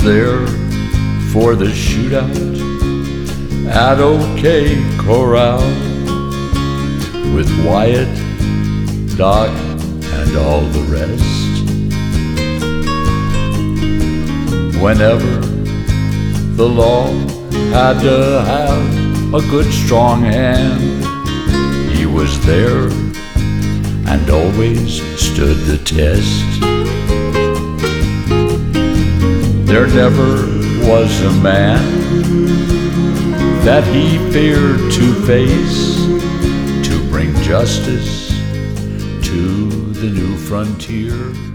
there for the shootout at OK Corral with Wyatt, Doc, and all the rest. Whenever the law had to have a good strong hand, he was there and always stood the test. There never was a man that he feared to face, to bring justice to the new frontier.